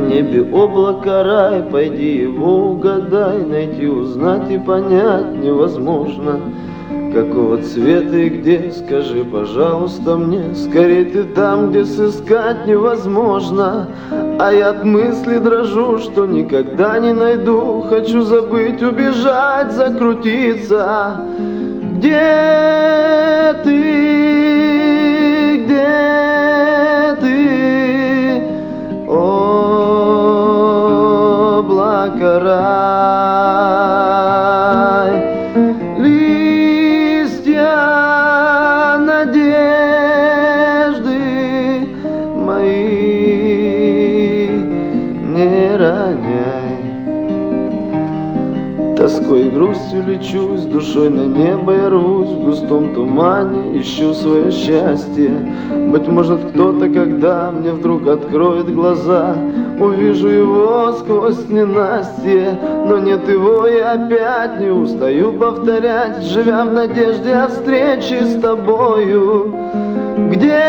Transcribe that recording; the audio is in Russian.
небе облако рай, пойди его угадай, найти, узнать и понять невозможно. Какого цвета и где, скажи, пожалуйста, мне. Скорей ты там, где сыскать невозможно. А я от мысли дрожу, что никогда не найду. Хочу забыть, убежать, закрутиться. Где ты, где ты, облако рай? Надежды мои не роняй. Тоской и грустью лечу, с душой на небо я рвусь. В густом тумане ищу свое счастье. Быть может, кто-то, когда мне вдруг откроет глаза, увижу его сквозь ненастье. Но нет его, я опять не устаю повторять, живя в надежде о встрече с тобою. Где